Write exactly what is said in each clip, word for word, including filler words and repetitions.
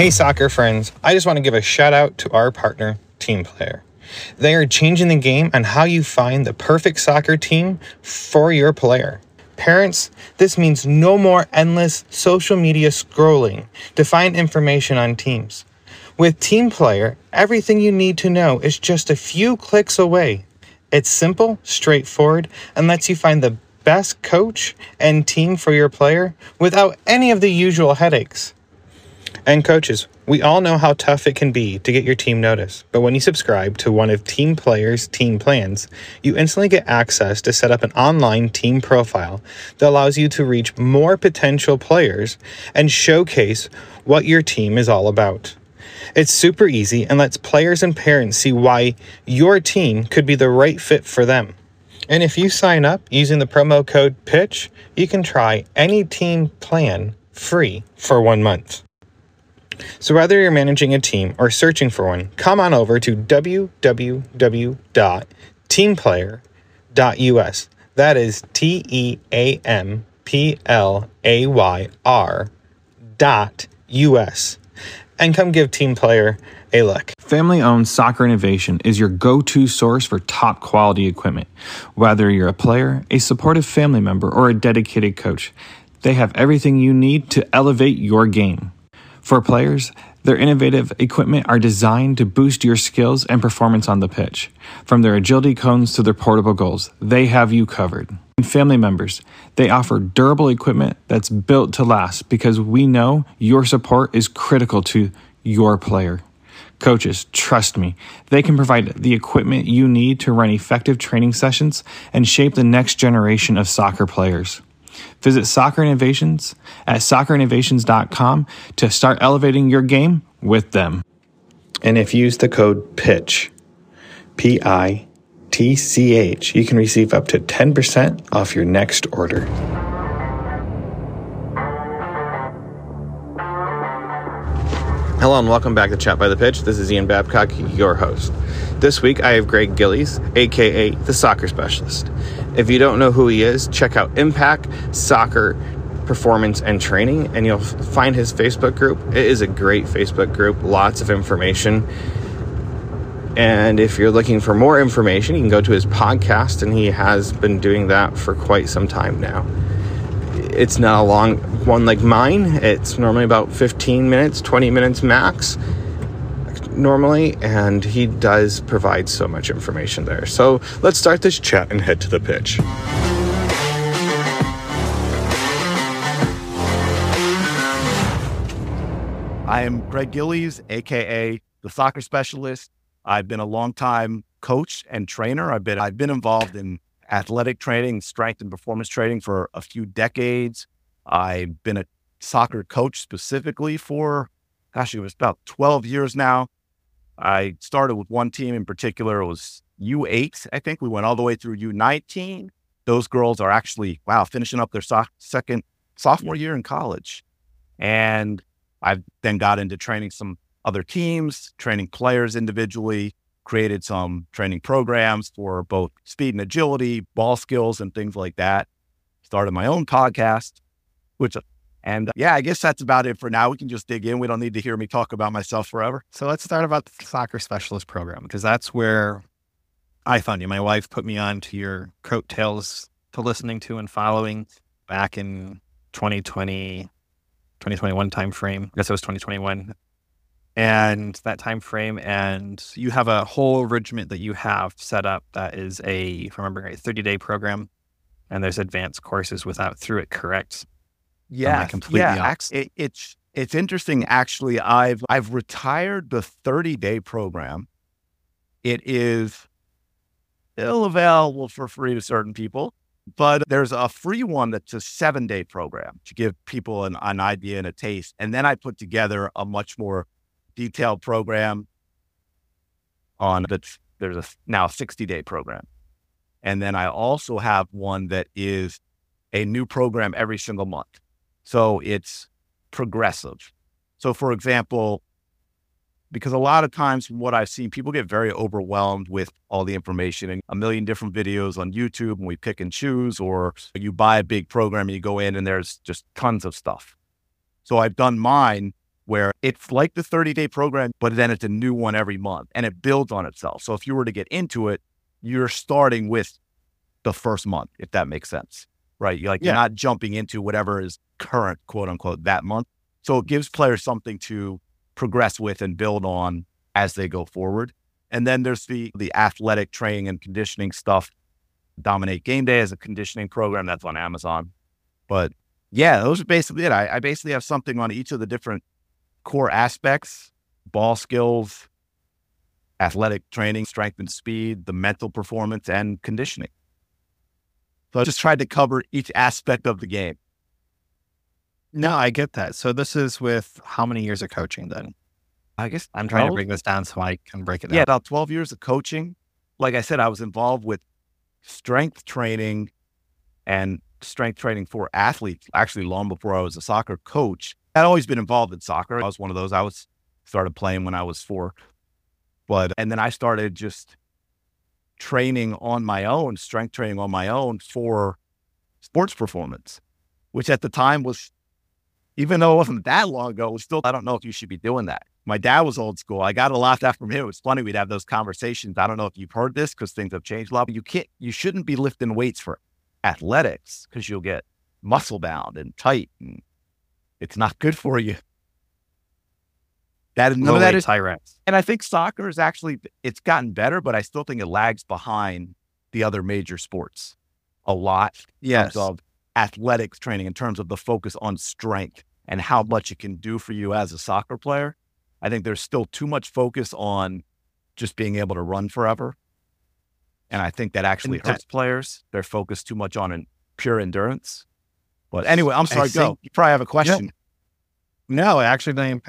Hey soccer friends, I just want to give a shout out to our partner, TeamPlayer. They are changing the game on how you find the perfect soccer team for your player. Parents, this means no more endless social media scrolling to find information on teams. With TeamPlayer, everything you need to know is just a few clicks away. It's simple, straightforward, and lets you find the best coach and team for your player without any of the usual headaches. And coaches, we all know how tough it can be to get your team noticed, but when you subscribe to one of TeamPlayer's team plans, you instantly get access to set up an online team profile that allows you to reach more potential players and showcase what your team is all about. It's super easy and lets players and parents see why your team could be the right fit for them. And if you sign up using the promo code PITCH, you can try any team plan free for one month. So whether you're managing a team or searching for one, come on over to w w w dot teamplayer dot u s. That is T E A M P L A Y R dot U S. And come give TeamPlayer a look. Family-owned Soccer Innovation is your go-to source for top quality equipment. Whether you're a player, a supportive family member, or a dedicated coach, they have everything you need to elevate your game. For players, their innovative equipment are designed to boost your skills and performance on the pitch. From their agility cones to their portable goals, they have you covered. And family members, they offer durable equipment that's built to last because we know your support is critical to your player. Coaches, trust me, they can provide the equipment you need to run effective training sessions and shape the next generation of soccer players. Visit Soccer Innovations at soccer innovations dot com to start elevating your game with them. And if you use the code PITCH, P I T C H, you can receive up to ten percent off your next order. Hello and welcome back to Chat by the Pitch. This is Ian Babcock, your host. This week I have Greg Gillies, aka the Soccer Specialist. If you don't know who he is, check out Impact Soccer Performance and Training, and you'll find his Facebook group. It is a great Facebook group, lots of information. And if you're looking for more information, you can go to his podcast, and he has been doing that for quite some time now. It's not a long one like mine. It's normally about fifteen minutes, twenty minutes max normally, and he does provide so much information there. So let's start this chat and head to the pitch. I am Greg Gillies, aka the Soccer Specialist. I've been a long-time coach and trainer. I've been I've been involved in athletic training, strength and performance training for a few decades. I've been a soccer coach specifically for, gosh, it was about twelve years now. I started with one team in particular. It was U eight, I think. We went all the way through U nineteen. Those girls are actually, wow, finishing up their so- second sophomore year in college. And I've then got into training some other teams, training players individually, created some training programs for both speed and agility, ball skills, and things like that. Started my own podcast, which, and uh, yeah, I guess that's about it for now. We can just dig in. We don't need to hear me talk about myself forever. So let's start about the Soccer Specialist program, because that's where I found you. My wife put me on to your coattails to listening to and following back in twenty twenty, twenty twenty-one timeframe. I guess it was twenty twenty-one. And that time frame, and you have a whole regiment that you have set up that is a, if I remember right, thirty-day program, and there's advanced courses without through it, correct? Yeah, yeah. It, it's it's interesting. Actually, I've I've retired the thirty-day program. It is still available for free to certain people, but there's a free one that's a seven-day program to give people an, an idea and a taste. And then I put together a much more detailed program on that. There's a now sixty-day program. And then I also have one that is a new program every single month. So it's progressive. So for example, because a lot of times from what I've seen, people get very overwhelmed with all the information and a million different videos on YouTube, and we pick and choose, or you buy a big program and you go in and there's just tons of stuff. So I've done mine where it's like the thirty-day program, but then it's a new one every month and it builds on itself. So if you were to get into it, you're starting with the first month, if that makes sense, right? You're like, yeah. You're not jumping into whatever is current, quote unquote, that month. So it gives players something to progress with and build on as they go forward. And then there's the the athletic training and conditioning stuff. Dominate Game Day is a conditioning program that's on Amazon. But yeah, those are basically it. I, I basically have something on each of the different core aspects: ball skills, athletic training, strength and speed, the mental performance, and conditioning. So I just tried to cover each aspect of the game. No, I get that. So this is with how many years of coaching then? I guess I'm trying to bring this down so I can break it down. Yeah, about twelve years of coaching. Like I said, I was involved with strength training and strength training for athletes, actually long before I was a soccer coach. I'd always been involved in soccer. I was one of those. I was started playing when I was four. But, and then I started just training on my own, strength training on my own for sports performance, which at the time was, even though it wasn't that long ago, it was still, I don't know if you should be doing that. My dad was old school. I got a lot of that from him. It was funny. We'd have those conversations. I don't know if you've heard this because things have changed a lot, but you can't, you shouldn't be lifting weights for athletics because you'll get muscle bound and tight and it's not good for you. That, none of that is, tyrants. And I think soccer is actually, it's gotten better, but I still think it lags behind the other major sports a lot. Yes. In terms of athletics training, in terms of the focus on strength and how much it can do for you as a soccer player. I think there's still too much focus on just being able to run forever. And I think that actually And hurts that- players. They're focused too much on an pure endurance. But anyway, I'm sorry, I go. think- You probably have a question. No, I actually didn't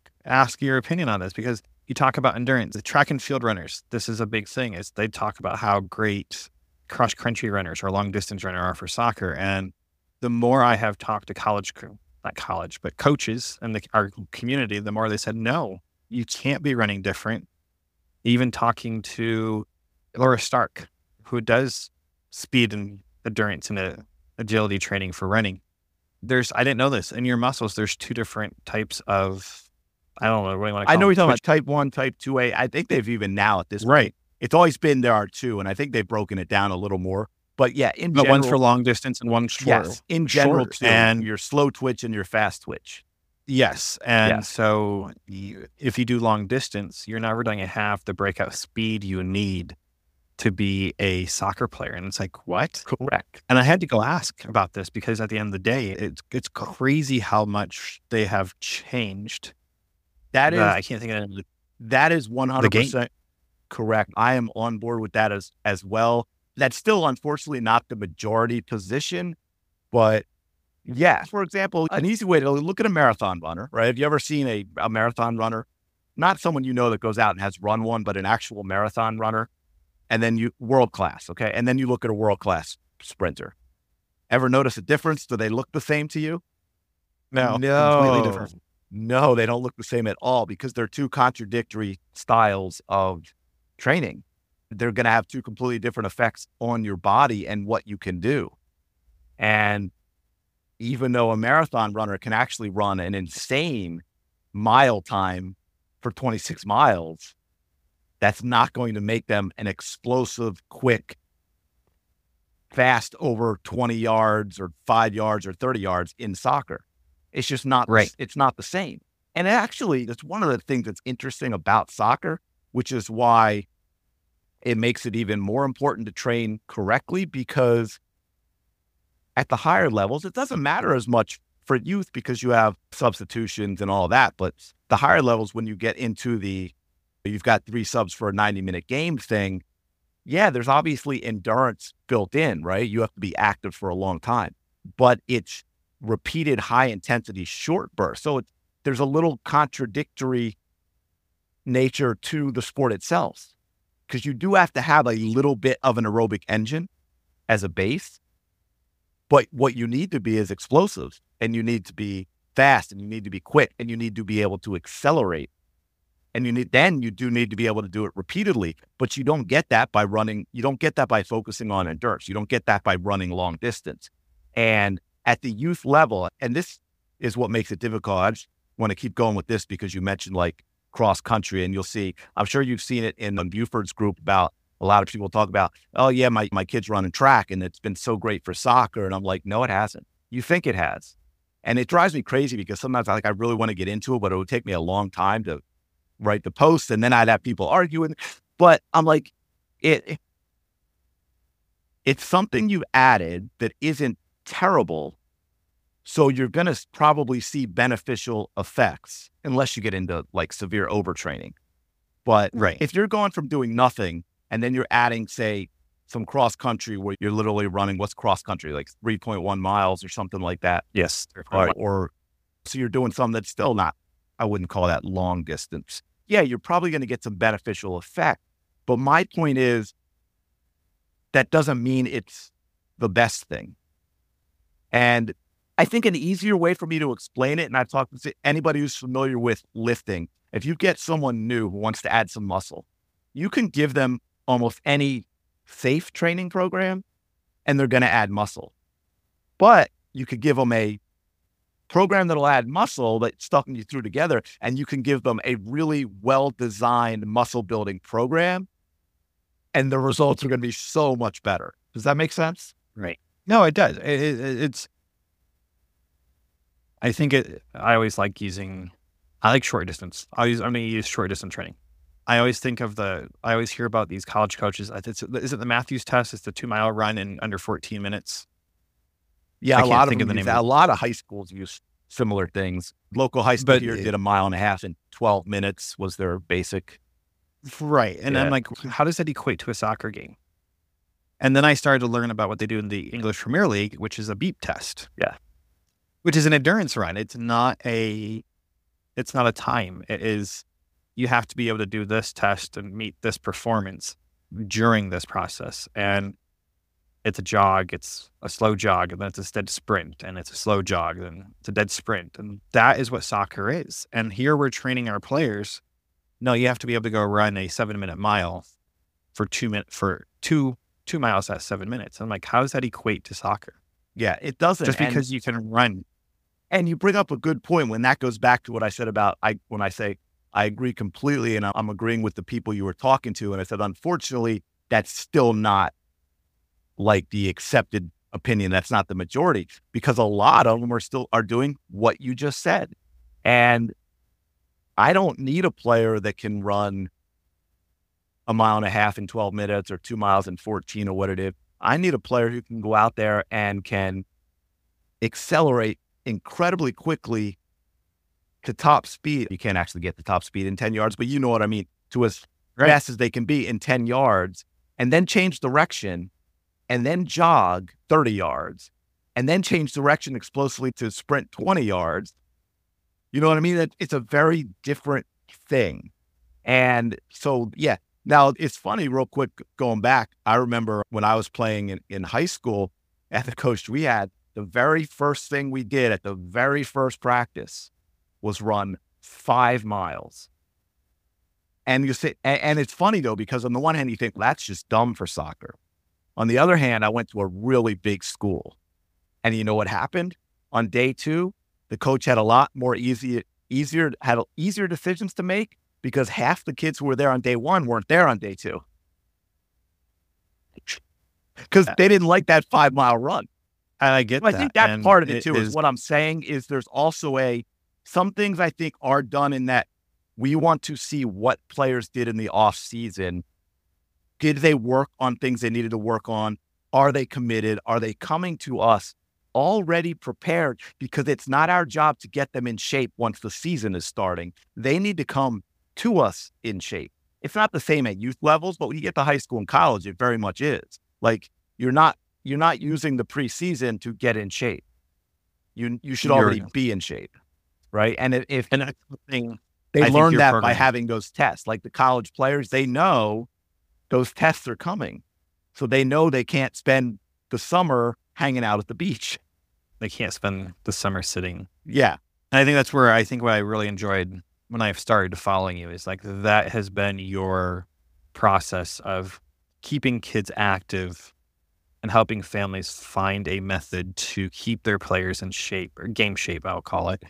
ask your opinion on this because you talk about endurance. The track and field runners, this is a big thing, is they talk about how great cross country runners or long distance runner are for soccer. And the more I have talked to college crew, not college, but coaches in the, our community, the more they said, no, you can't be running different. Even talking to Laura Stark, who does speed and endurance and uh, agility training for running. There's, I didn't know this, in your muscles, there's two different types of, I don't know what you want to call I know them. you're talking about type one, type two A. I think they've even now at this point, Right. it's always been there are two, and I think they've broken it down a little more. But yeah, in But general, one's for long distance and one's short. yes, in general short. too, And your slow twitch and your fast twitch. yes. And Yes. so you, if you do long distance, you're never going to have the breakout speed you need to be a soccer player. And it's like, what? Correct. And I had to go ask about this because at the end of the day, it's it's crazy how much they have changed. That is The- I can't think of it. that is one hundred percent correct. I am on board with that as as well. That's still unfortunately not the majority position, but yeah. For example, an easy way to look at a marathon runner, right? Have you ever seen a, a marathon runner? Not someone you know that goes out and has run one, but an actual marathon runner. And then you, world class, okay? And then you look at a world class sprinter. Ever notice a difference? Do they look the same to you? No, No. completely different. No, they don't look the same at all because they're two contradictory styles of training. They're going to have two completely different effects on your body and what you can do. And even though a marathon runner can actually run an insane mile time for twenty-six miles, that's not going to make them an explosive, quick, fast over twenty yards or five yards or thirty yards in soccer. It's just not, Right. It's not the same. And actually, that's one of the things that's interesting about soccer, which is why it makes it even more important to train correctly, because at the higher levels, it doesn't matter as much for youth because you have substitutions and all that. But the higher levels, when you get into the, you've got three subs for a ninety minute game thing. Yeah, there's obviously endurance built in, right? You have to be active for a long time, but it's repeated high intensity short bursts. So it's, there's a little contradictory nature to the sport itself, because you do have to have a little bit of an aerobic engine as a base, but what you need to be is explosive, and you need to be fast, and you need to be quick, and you need to be able to accelerate. And you need, then you do need to be able to do it repeatedly, but you don't get that by running. You don't get that by focusing on endurance. You don't get that by running long distance. And at the youth level, and this is what makes it difficult. I just want to keep going with this because you mentioned like cross country, and you'll see, I'm sure you've seen it in Buford's group about a lot of people talk about, oh yeah, my, my kid's running track and it's been so great for soccer. And I'm like, no, it hasn't. You think it has. And it drives me crazy because sometimes I like, I really want to get into it, but it would take me a long time to write the post. And then I'd have people arguing, but I'm like, it, it's something you added that isn't terrible. So you're going to probably see beneficial effects unless you get into like severe overtraining. But Right. if you're going from doing nothing and then you're adding, say, some cross country where you're literally running, what's cross country, like three point one miles or something like that. Yes. Or, or so you're doing something that's still not, I wouldn't call that long distance. Yeah, you're probably going to get some beneficial effect. But my point is that doesn't mean it's the best thing. And I think an easier way for me to explain it, and I've talked to anybody who's familiar with lifting, if you get someone new who wants to add some muscle, you can give them almost any safe training program and they're going to add muscle. But you could give them a program that'll add muscle that's stuffing you through together, and you can give them a really well-designed muscle building program, and the results are going to be so much better. Does that make sense? Right. No, it does. It, it, it's, I think it, I always like using, I like short distance. I use, I'm going to use short distance training. I always think of the, I always hear about these college coaches. It's, is it the Matthews test? It's the two mile run in under fourteen minutes. Yeah, I a can't lot of think them of the use name that. of A lot of high schools use similar things. Local high school But here it- did a mile and a half in twelve minutes was their basic. Right. And Yeah. I'm like, how does that equate to a soccer game? And then I started to learn about what they do in the English Premier League, which is a beep test. Yeah. Which is an endurance run. It's not a, it's not a time. It is, you have to be able to do this test and meet this performance during this process. And it's a jog, it's a slow jog, and then it's a dead sprint, and it's a slow jog, and it's a dead sprint. And that is what soccer is. And here we're training our players. No, you have to be able to go run a seven minute mile for two minutes for two two miles at seven minutes. I'm like, how does that equate to soccer? Yeah, it doesn't. Just And- because you can run. And you bring up a good point when that goes back to what I said about, I when I say I agree completely, and I'm agreeing with the people you were talking to. And I said, unfortunately, that's still not like the accepted opinion. That's not the majority, because a lot of them are still are doing what you just said. And I don't need a player that can run a mile and a half in twelve minutes or two miles in fourteen or what it is. I need a player who can go out there and can accelerate incredibly quickly to top speed. You can't actually get the top speed in ten yards, but you know what I mean, to as Right. fast as they can be in ten yards, and then change direction, and then jog thirty yards, and then change direction explosively to sprint twenty yards. You know what I mean? It, it's a very different thing. And so, yeah. Now, it's funny, real quick, going back, I remember when I was playing in, in high school at the coach we had, the very first thing we did at the very first practice was run five miles. And you say, and, and it's funny though, because on the one hand, you think, well, that's just dumb for soccer. On the other hand, I went to a really big school. And you know what happened? On day two, the coach had a lot more easy, easier, had easier decisions to make, because half the kids who were there on day one weren't there on day two. Because they didn't like that five mile run. And I get I that. think that's And part of it too, is is- what I'm saying is there's also a, some things I think are done in that we want to see what players did in the off season. Did they work on things they needed to work on? Are they committed? Are they coming to us already prepared? Because it's not our job to get them in shape once the season is starting. They need to come to us in shape. It's not the same at youth levels, but when you get to high school and college, it very much is. Like you're not you're not using the preseason to get in shape. You you should You're- already be in shape, right? And if, if and that's the thing. they I think learn your that by program- having those tests, like the college players, they know those tests are coming, so they know they can't spend the summer hanging out at the beach. They can't spend the summer sitting. Yeah, And I think that's where I think what I really enjoyed when I started following you is like that has been your process of keeping kids active and helping families find a method to keep their players in shape or game shape, I'll call it,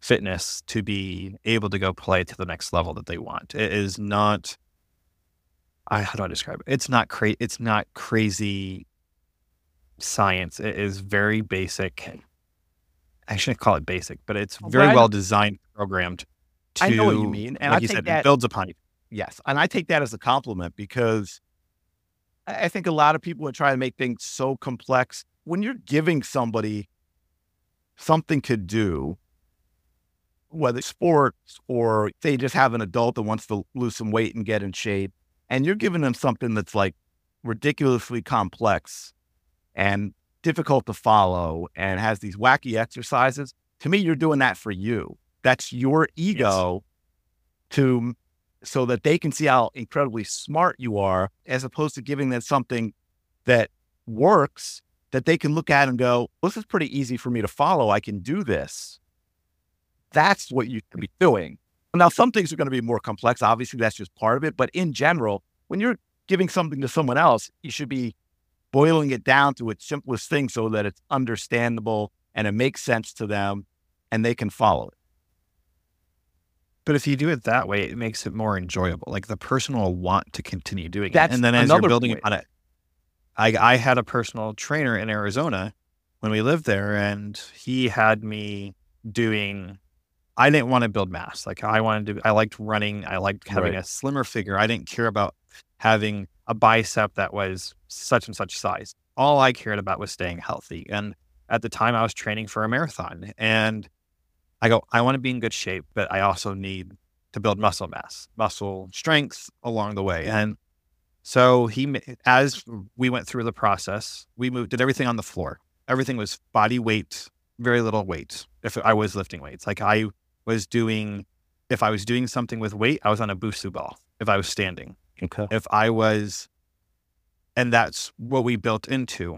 fitness to be able to go play to the next level that they want. It is not, I, how do I describe it? It's not cra- It's not crazy science. It is very basic. I shouldn't call it basic, but it's very Right. well designed, programmed to, I know what you mean, and like I you think said, that it builds upon it. yes, and I take that as a compliment because I I think a lot of people are trying to make things so complex. When you're giving somebody something to do, whether it's sports or they just have an adult that wants to lose some weight and get in shape, and you're giving them something that's like ridiculously complex and difficult to follow and has these wacky exercises, to me, you're doing that for you. That's your ego to so that they can see how incredibly smart you are, as opposed to giving them something that works that they can look at and go, this is pretty easy for me to follow. I can do this. That's what you should be doing. Now, some things are going to be more complex. Obviously, that's just part of it. But in general, when you're giving something to someone else, you should be boiling it down to its simplest thing so that it's understandable and it makes sense to them and they can follow it. But if you do it that way, it makes it more enjoyable. Like the person will want to continue doing That's it. And then as you're another building point. upon it, I, I had a personal trainer in Arizona when we lived there, and he had me doing, I didn't want to build mass. Like I wanted to, I liked running. I liked having Right. a slimmer figure. I didn't care about having a bicep that was such and such size. All I cared about was staying healthy. And at the time I was training for a marathon, and I go, I want to be in good shape, but I also need to build muscle mass, muscle strength along the way. And so he, ma- as we went through the process, we moved, did everything on the floor. Everything was body weight, very little weight. If I was lifting weights, like I was doing, if I was doing something with weight, I was on a Busu ball. If I was standing, Okay. if I was, and that's what we built into.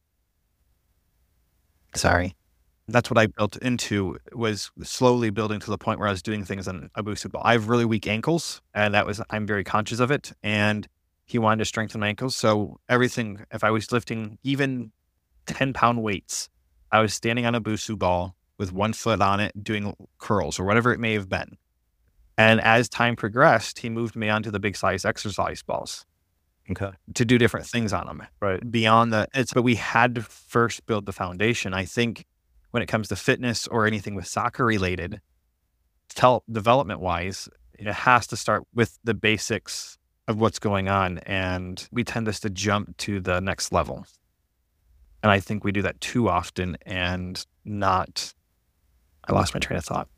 Sorry. That's what I built into, was slowly building to the point where I was doing things on a Busu ball. I have really weak ankles, and that was, I'm very conscious of it. And he wanted to strengthen my ankles. So everything, if I was lifting even ten pound weights, I was standing on a Busu ball with one foot on it, doing curls or whatever it may have been. And as time progressed, he moved me onto the big size exercise balls Okay. to do different things on them. Right. Beyond the, it's, but we had to first build the foundation. I think when it comes to fitness or anything with soccer related, tell development wise, it has to start with the basics of what's going on. And we tend us to jump to the next level. And I think we do that too often and not, I lost my train of thought.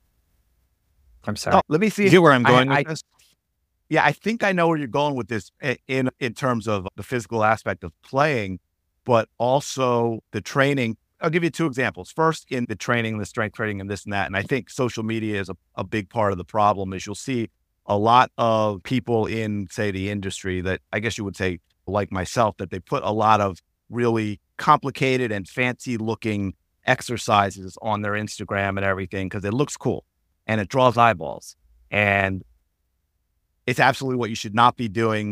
I'm sorry. Oh, let me see. You get where I'm I- going I- with this? Yeah, I think I know where you're going with this i- in in terms of the physical aspect of playing, but also the training. I'll give you two examples. First, in the training, the strength training and this and that. And I think social media is a, a big part of the problem. Is you'll see a lot of people in, say, the industry that I guess you would say, like myself, that they put a lot of really complicated and fancy looking exercises on their Instagram and everything because it looks cool and it draws eyeballs. And it's absolutely what you should not be doing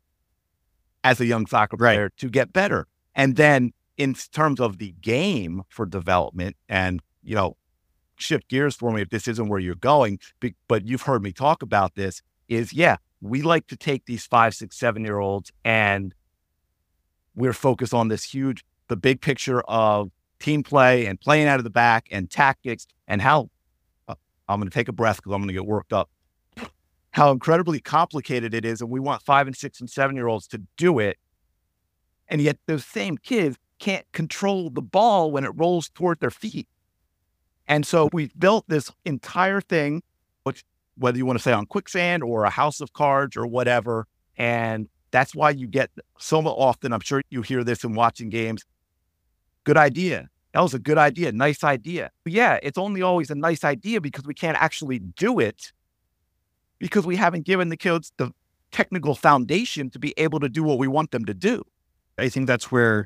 as a young soccer Right. player to get better. And then in terms of the game for development, and, you know, shift gears for me if this isn't where you're going, be- but you've heard me talk about this, is yeah, we like to take these five, six, seven year olds and we're focused on this huge, the big picture of team play and playing out of the back and tactics and how, uh, I'm going to take a breath because I'm going to get worked up, how incredibly complicated it is. And we want five and six and seven year olds to do it. And yet those same kids can't control the ball when it rolls toward their feet. And so we've built this entire thing, which whether you want to say on quicksand or a house of cards or whatever. And that's why you get so often, I'm sure you hear this in watching games. Good idea. That was a good idea. Nice idea. Yeah, it's only always a nice idea because we can't actually do it because we haven't given the kids the technical foundation to be able to do what we want them to do. I think that's where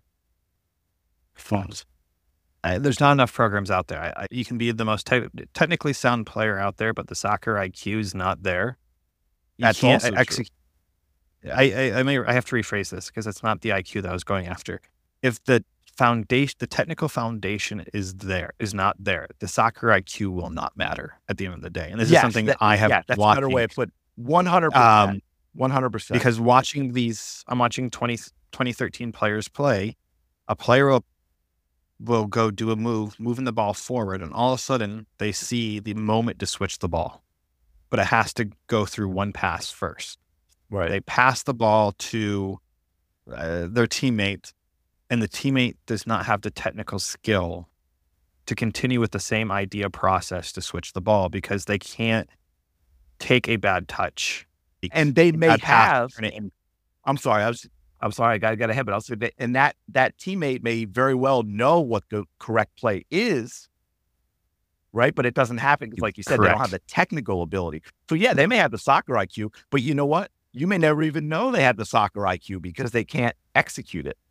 Funds. Uh, there's not enough programs out there. I, I, you can be the most te- technically sound player out there, but the soccer I Q is not there. You That's can't also execute. I, I, I may I have to rephrase this because it's not the I Q that I was going after. If the foundation, the technical foundation is there, is not there. The soccer I Q will not matter at the end of the day. And this Yes, is something that, I have yeah, that's a watching, better way of put one hundred um, percent. one hundred percent. because watching these, I'm watching twenty, twenty thirteen players play. A player will, will go do a move, moving the ball forward, and all of a sudden they see the moment to switch the ball. But it has to go through one pass first. Right. They pass the ball to uh, their teammate, and the teammate does not have the technical skill to continue with the same idea process to switch the ball because they can't take a bad touch. And they may bad pass, have, turn it in. I'm sorry, I was, I'm sorry, I got to get ahead, but I'll say that, and that, that teammate may very well know what the correct play is, right? But it doesn't happen because, like you said, Correct. they don't have the technical ability. So yeah, they may have the soccer I Q, but you know what? You may never even know they have the soccer I Q because they can't execute it.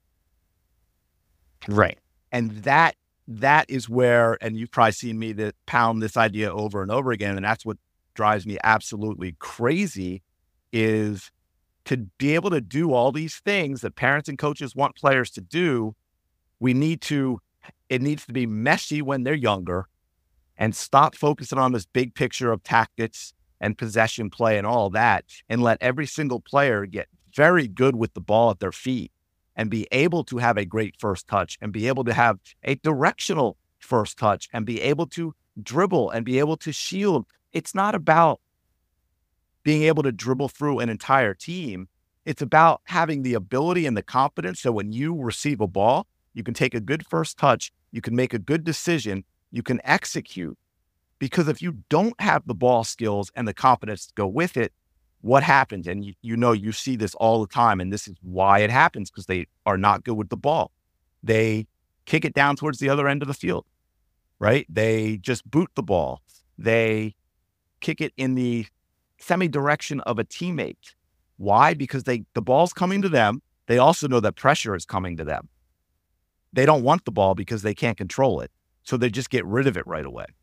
Right. And that, that is where, and you've probably seen me that pound this idea over and over again, and that's what drives me absolutely crazy, is to be able to do all these things that parents and coaches want players to do. We need to, it needs to be messy when they're younger and stop focusing on this big picture of tactics and possession play and all that, and let every single player get very good with the ball at their feet and be able to have a great first touch and be able to have a directional first touch and be able to dribble and be able to shield. It's not about being able to dribble through an entire team. It's about having the ability and the confidence so when you receive a ball, you can take a good first touch, you can make a good decision, you can execute. Because if you don't have the ball skills and the confidence to go with it, what happens? And you, you know, you see this all the time, and this is why it happens, because they are not good with the ball. They kick it down towards the other end of the field, right? They just boot the ball. They kick it in the semi-direction of a teammate. Why? Because they the ball's coming to them. They also know that pressure is coming to them. They don't want the ball because they can't control it. So they just get rid of it right away.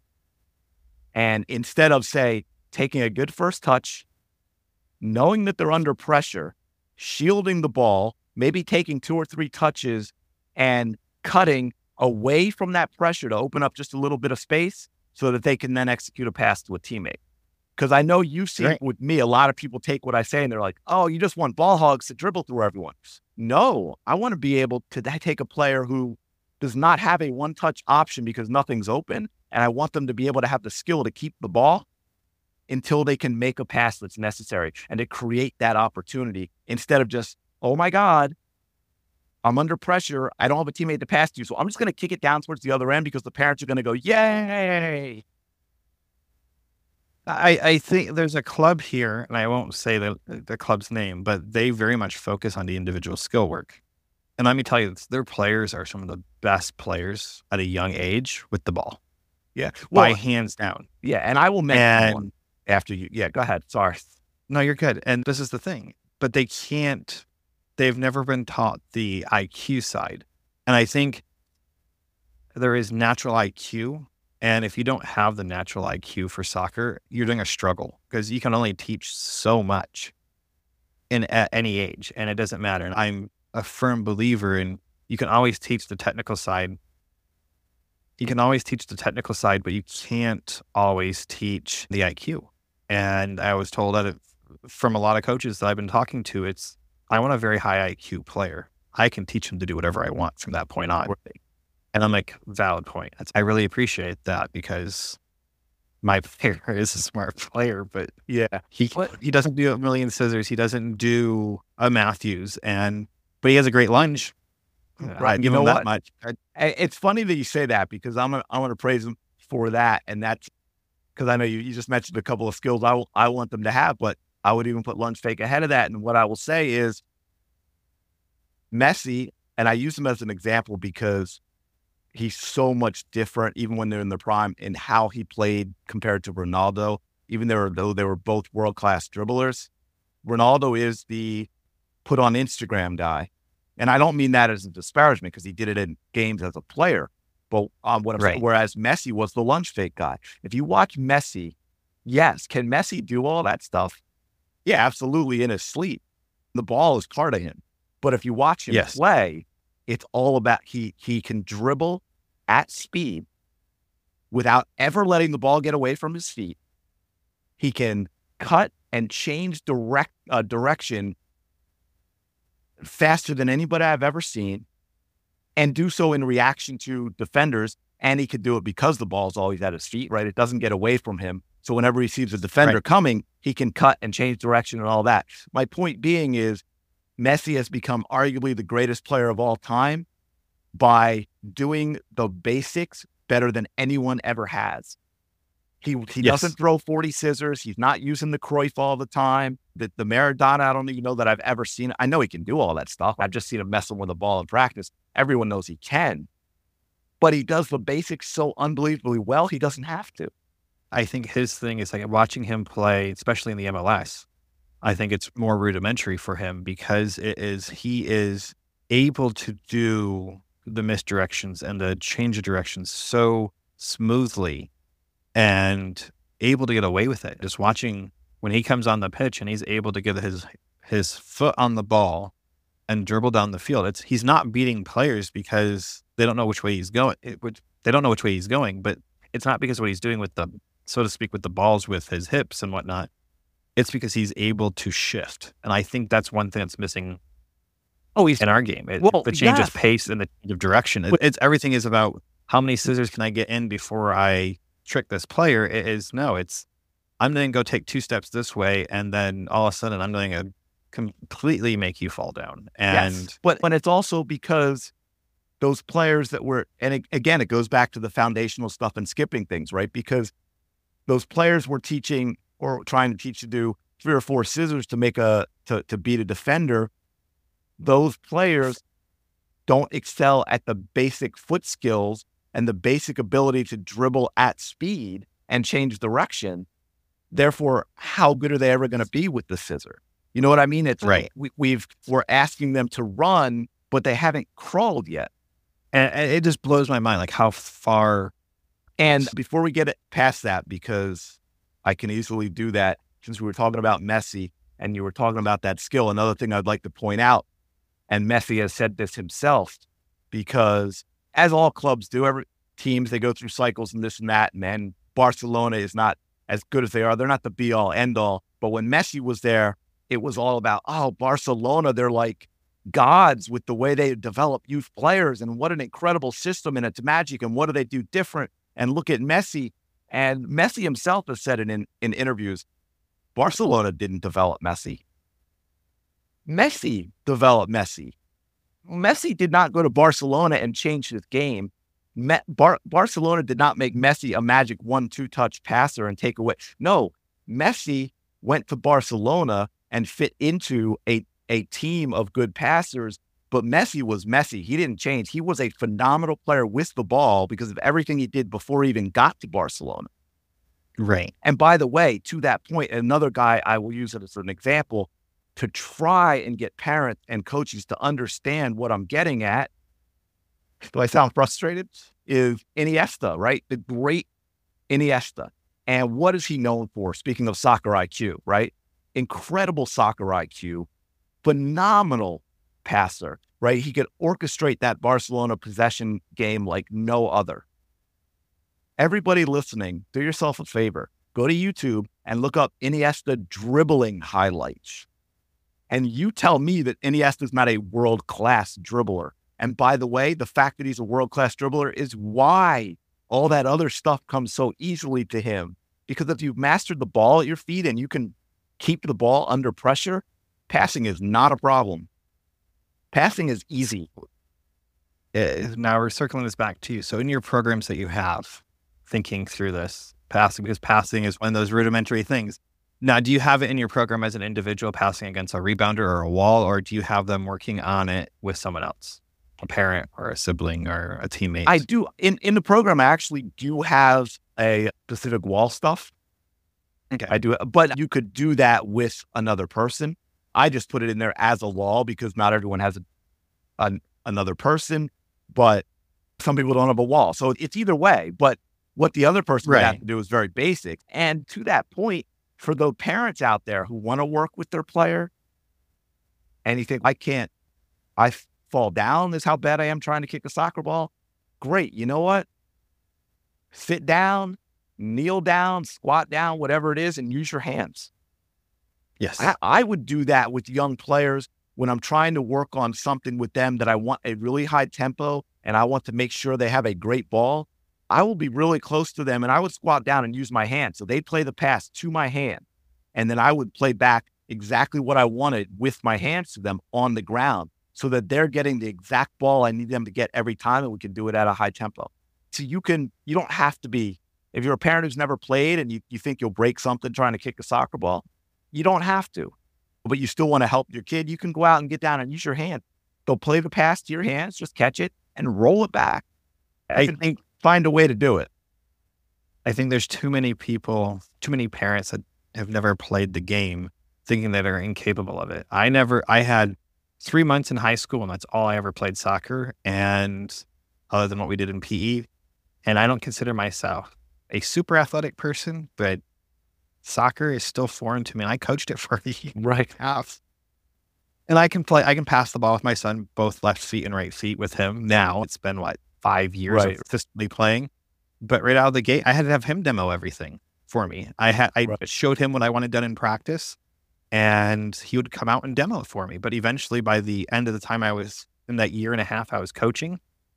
And instead of, say, taking a good first touch, knowing that they're under pressure, shielding the ball, maybe taking two or three touches and cutting away from that pressure to open up just a little bit of space so that they can then execute a pass to a teammate. Because I know you see Right. with me, a lot of people take what I say and they're like, oh, you just want ball hogs to dribble through everyone. No, I want to be able to take a player who does not have a one-touch option because nothing's open, and I want them to be able to have the skill to keep the ball until they can make a pass that's necessary and to create that opportunity instead of just, oh my God, I'm under pressure. I don't have a teammate to pass to, so I'm just going to kick it down towards the other end because the parents are going to go, yay. I, I think there's a club here, and I won't say the, the club's name, but they very much focus on the individual skill work. And let me tell you, their players are some of the best players at a young age with the ball, Yeah. by Well, hands down. yeah. And I will mention And- one after you. Yeah, go ahead. Sorry. No, you're good. And this is the thing, but they can't, they've never been taught the I Q side. And I think there is natural I Q. And if you don't have the natural I Q for soccer, you're doing a struggle because you can only teach so much in at any age, and it doesn't matter. And I'm a firm believer in you can always teach the technical side. You can always teach the technical side, but you can't always teach the I Q. And I was told that it, from a lot of coaches that I've been talking to, it's, I want a very high I Q player. I can teach them to do whatever I want from that point on. And I'm like, valid point. That's, I really appreciate that because my player is a smart player, but Yeah. he What- he doesn't do a million scissors. He doesn't do a Matthews, and but he has a great lunge. Right. I'd You give know him what? that much. I- I- It's funny that you say that because I'm gonna, I want to praise him for that. And that's because I know you, you just mentioned a couple of skills I, will- I want them to have, but I would even put lunge fake ahead of that. And what I will say is Messi, and I use him as an example because he's so much different, even when they're in their prime, in how he played compared to Ronaldo, even though, though they were both world-class dribblers. Ronaldo is the put on Instagram guy. And I don't mean that as a disparagement because he did it in games as a player. But um, what I'm saying, Right. whereas Messi was the lunge fake guy. If you watch Messi, yes, can Messi do all that stuff? Yeah, absolutely in his sleep. The ball is part of him. But if you watch him Yes. play, It's all about he he can dribble at speed without ever letting the ball get away from his feet. He can cut and change direct uh, direction faster than anybody I've ever seen, and do so in reaction to defenders. And he could do it because the ball's always at his feet, right? It doesn't get away from him. So whenever he sees a defender Right. coming, he can cut and change direction and all that. My point being is Messi has become arguably the greatest player of all time by doing the basics better than anyone ever has. He he Yes. doesn't throw forty scissors. He's not using the Cruyff all the time. The, the Maradona, I don't even know that I've ever seen it. I know he can do all that stuff. I've just seen him messing with the ball in practice. Everyone knows he can. But he does the basics so unbelievably well, he doesn't have to. I think his thing is like watching him play, especially in the M L S. I think it's more rudimentary for him because it is he is able to do the misdirections and the change of directions so smoothly and able to get away with it. Just watching when he comes on the pitch and he's able to get his his foot on the ball and dribble down the field. It's he's not beating players because they don't know which way he's going. It, which, they don't know which way he's going, but it's not because of what he's doing with the, so to speak, with the balls with his hips and whatnot. It's because he's able to shift. And I think that's one thing that's missing Oh, he's in our game. It, well, the change yeah. of pace and the change of direction. It, it's everything is about how many scissors can I get in before I trick this player. It is no, it's I'm going to go take two steps this way, and then all of a sudden I'm going to completely make you fall down. And Yes. But but it's also because those players that were, and it, again, it goes back to the foundational stuff and skipping things, right? Because those players were teaching or trying to teach you to do three or four scissors to make a to to beat a defender. Those players don't excel at the basic foot skills and the basic ability to dribble at speed and change direction. Therefore, how good are they ever going to be with the scissor? You know what I mean? It's Right. We, we've we're asking them to run, but they haven't crawled yet. And and it just blows my mind, like how far. And before we get it past that, because I can easily do that, since we were talking about Messi and you were talking about that skill, another thing I'd like to point out, and Messi has said this himself, because as all clubs do, every teams, they go through cycles and this and that, and then Barcelona is not as good as they are. They're not the be-all, end-all. But when Messi was there, it was all about, oh, Barcelona, they're like gods with the way they develop youth players, and what an incredible system, and it's magic, and what do they do different? And look at Messi. And Messi himself has said it in, in interviews, Barcelona didn't develop Messi. Messi developed Messi. Messi did not go to Barcelona and change his game. Me- Bar- Barcelona did not make Messi a magic one two touch passer and take away. No, Messi went to Barcelona and fit into a, a team of good passers, but Messi was Messi. He didn't change. He was a phenomenal player with the ball because of everything he did before he even got to Barcelona. Right. And by the way, to that point, another guy, I will use it as an example, to try and get parents and coaches to understand what I'm getting at, do I sound frustrated? Is Iniesta, right? The great Iniesta. And what is he known for? Speaking of soccer I Q, right? Incredible soccer I Q, phenomenal passer, right? He could orchestrate that Barcelona possession game like no other. Everybody listening, do yourself a favor. Go to YouTube and look up Iniesta dribbling highlights. And you tell me that Iniesta is not a world-class dribbler. And by the way, the fact that he's a world-class dribbler is why all that other stuff comes so easily to him. Because if you've mastered the ball at your feet and you can keep the ball under pressure, passing is not a problem. Passing is easy. Uh, now we're circling this back to you. So in your programs that you have, thinking through this, passing, because passing is one of those rudimentary things. Now, do you have it in your program as an individual passing against a rebounder or a wall, or do you have them working on it with someone else, a parent or a sibling or a teammate? I do. In, in the program, I actually do have a specific wall stuff. Okay. I do. But you could do that with another person. I just put it in there as a wall because not everyone has a, an, another person, but some people don't have a wall. So it's either way. But what the other person would have Right. to do is very basic. And to that point, for the parents out there who want to work with their player, and you think, I can't, I fall down is how bad I am trying to kick a soccer ball. Great. You know what? Sit down, kneel down, squat down, whatever it is, and use your hands. Yes. I, I would do that with young players when I'm trying to work on something with them that I want a really high tempo and I want to make sure they have a great ball. I will be really close to them and I would squat down and use my hand. So they'd play the pass to my hand. And then I would play back exactly what I wanted with my hands to them on the ground so that they're getting the exact ball I need them to get every time and we can do it at a high tempo. So you can, you don't have to be, if you're a parent who's never played and you, you think you'll break something trying to kick a soccer ball, you don't have to. But you still want to help your kid, you can go out and get down and use your hand. They'll play the pass to your hands, just catch it and roll it back. I think find a way to do it. I think there's too many people, too many parents that have never played the game thinking that they're incapable of it. I never, I had three months in high school and that's all I ever played soccer. And other than what we did in P E, and I don't consider myself a super athletic person, but soccer is still foreign to me. I coached it for a year Right. half. And I can play, I can pass the ball with my son, both left feet and right feet with him. Now it's been what, five years Right. of consistently playing. But right out of the gate, I had to have him demo everything for me. I had, I Right. showed him what I wanted done in practice and he would come out and demo it for me. But eventually by the end of the time I was in that year and a half I was coaching,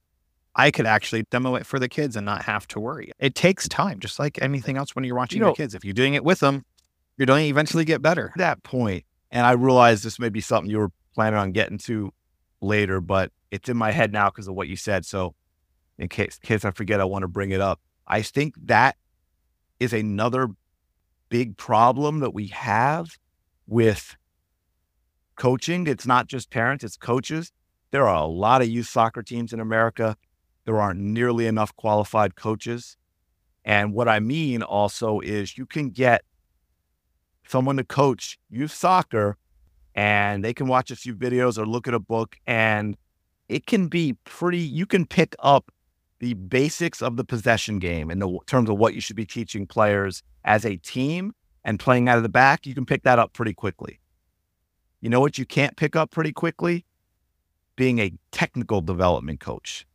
I could actually demo it for the kids and not have to worry. It takes time, just like anything else when you're watching You know- your kids. If you're doing it with them, you're going to eventually get better. At that point, and I realize this may be something you were planning on getting to later, but it's in my head now because of what you said. So in case, in case I forget, I want to bring it up. I think that is another big problem that we have with coaching. It's not just parents, it's coaches. There are a lot of youth soccer teams in America. There aren't nearly enough qualified coaches. And what I mean also is you can get someone to coach youth soccer and they can watch a few videos or look at a book and it can be pretty, you can pick up the basics of the possession game in the terms of what you should be teaching players as a team and playing out of the back. You can pick that up pretty quickly. You know what you can't pick up pretty quickly? Being a technical development coach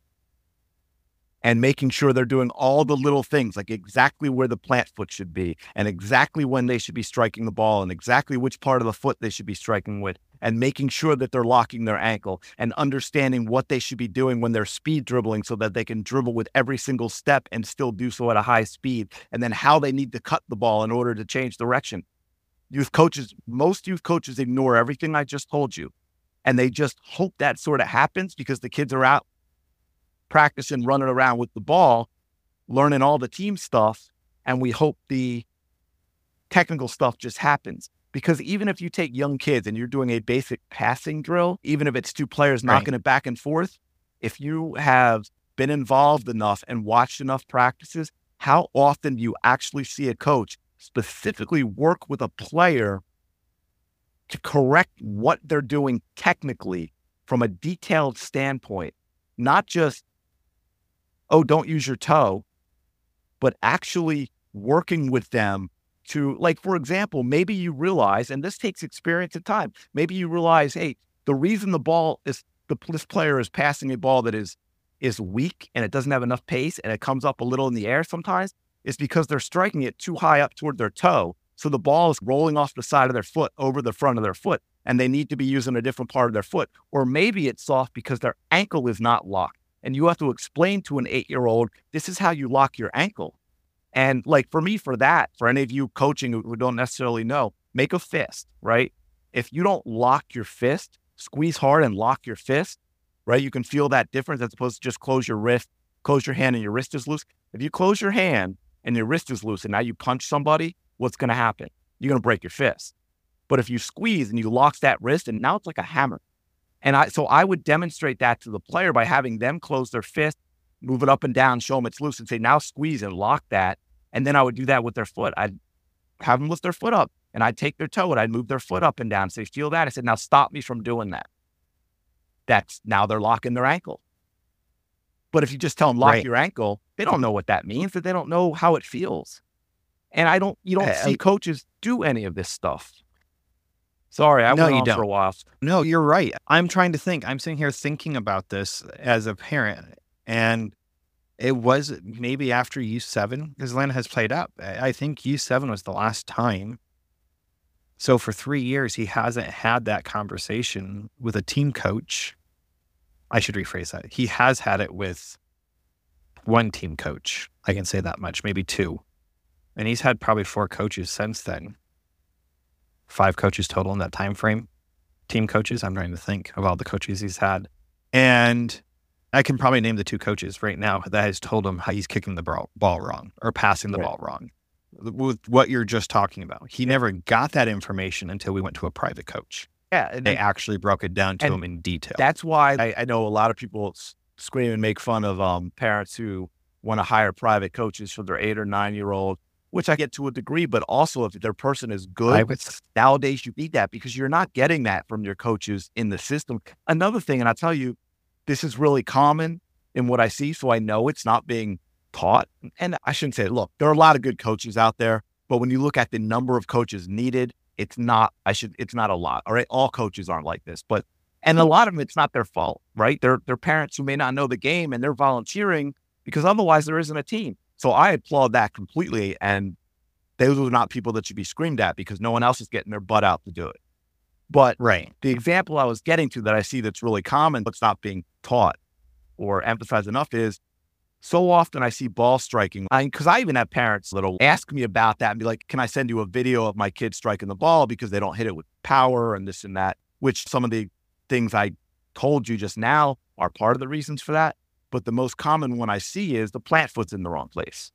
and making sure they're doing all the little things, like exactly where the plant foot should be and exactly when they should be striking the ball and exactly which part of the foot they should be striking with and making sure that they're locking their ankle and understanding what they should be doing when they're speed dribbling so that they can dribble with every single step and still do so at a high speed, and then how they need to cut the ball in order to change direction. Youth coaches, most youth coaches ignore everything I just told you, and they just hope that sort of happens because the kids are out practicing, running around with the ball, learning all the team stuff, and we hope the technical stuff just happens. Because even if you take young kids and you're doing a basic passing drill, even if it's two players knocking Right. it back and forth, if you have been involved enough and watched enough practices, how often do you actually see a coach specifically work with a player to correct what they're doing technically from a detailed standpoint? Not just, oh, don't use your toe, but actually working with them to, like, for example, maybe you realize, and this takes experience and time, maybe you realize, hey, the reason the ball is, the this player is passing a ball that is is weak and it doesn't have enough pace and it comes up a little in the air sometimes is because they're striking it too high up toward their toe. So the ball is rolling off the side of their foot over the front of their foot and they need to be using a different part of their foot. Or maybe it's soft because their ankle is not locked. And you have to explain to an eight-year-old, this is how you lock your ankle. And like for me, for that, for any of you coaching who, who don't necessarily know, make a fist, right? If you don't lock your fist, squeeze hard and lock your fist, right? You can feel that difference as opposed to just close your wrist, close your hand and your wrist is loose. If you close your hand and your wrist is loose and now you punch somebody, what's going to happen? You're going to break your fist. But if you squeeze and you lock that wrist and now it's like a hammer. And I, so I would demonstrate that to the player by having them close their fist, move it up and down, show them it's loose and say, now squeeze and lock that. And then I would do that with their foot. I'd have them lift their foot up and I'd take their toe and I'd move their foot up and down. Say, feel that? I said, now stop me from doing that. That's now they're locking their ankle. But if you just tell them lock Right. your ankle, they don't know what that means, that they don't know how it feels. And I don't, you don't I- see I- coaches do any of this stuff. Sorry, I No, went you on for don't. a while. No, you're right. I'm trying to think. I'm sitting here thinking about this as a parent, and it was maybe after U seven, because Atlanta has played up. I I think U seven was the last time. So for three years, he hasn't had that conversation with a team coach. I should rephrase that. He has had it with one team coach. I can say that much, maybe two. And he's had probably four coaches since then. Five coaches total in that time frame. Team coaches. I'm trying to think of all the coaches he's had. And I can probably name the two coaches right now that has told him how he's kicking the ball, ball wrong or passing the Right. ball wrong. With what you're just talking about. He never got that information until we went to a private coach. Yeah, and They actually broke it down to and him in detail. that's why I, I know a lot of people s- scream and make fun of um, parents who want to hire private coaches for their eight or nine year old, which I get to a degree, but also if their person is good, I would, nowadays you need that because you're not getting that from your coaches in the system. Another thing, and I tell you, this is really common in what I see, so I know it's not being taught. And I shouldn't say, look, there are a lot of good coaches out there, but when you look at the number of coaches needed, it's not, I should, it's not a lot. All right. All coaches aren't like this, but, and a lot of them, it's not their fault, right? They're, they're parents who may not know the game and they're volunteering because otherwise there isn't a team. So I applaud that completely. And those are not people that should be screamed at because no one else is getting their butt out to do it. But right. the example I was getting to that I see that's really common, but it's not being taught or emphasized enough is so often I see ball striking. I, cause I even have parents that'll ask me about that and be like, can I send you a video of my kid striking the ball because they don't hit it with power and this and that, which some of the things I told you just now are part of the reasons for that. But the most common one I see is the plant foot's in the wrong place.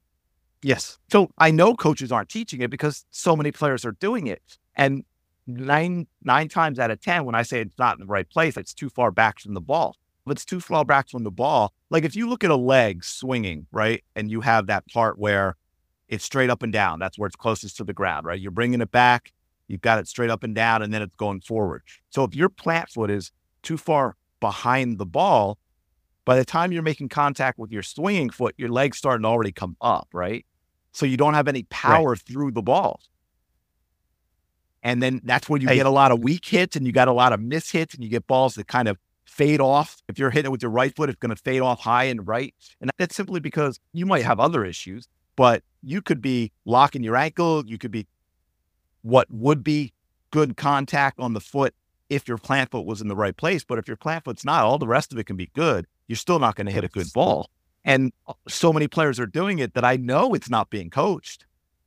Yes. So I know coaches aren't teaching it because so many players are doing it. And nine, nine times out of ten, when I say it's not in the right place, it's too far back from the ball. If it's too far back from the ball, like if you look at a leg swinging, right, and you have that part where it's straight up and down, that's where it's closest to the ground, right? You're bringing it back, you've got it straight up and down, and then it's going forward. So if your plant foot is too far behind the ball, by the time you're making contact with your swinging foot, your leg's starting to already come up, right? So you don't have any power Right. through the ball. And then that's where you Hey. get a lot of weak hits and you got a lot of miss hits and you get balls that kind of fade off. If you're hitting it with your right foot, it's going to fade off high and right. And that's simply because you might have other issues, but you could be locking your ankle. You could be what would be good contact on the foot if your plant foot was in the right place. But if your plant foot's not, all the rest of it can be good. You're still not going to hit a good ball. And so many players are doing it that I know it's not being coached.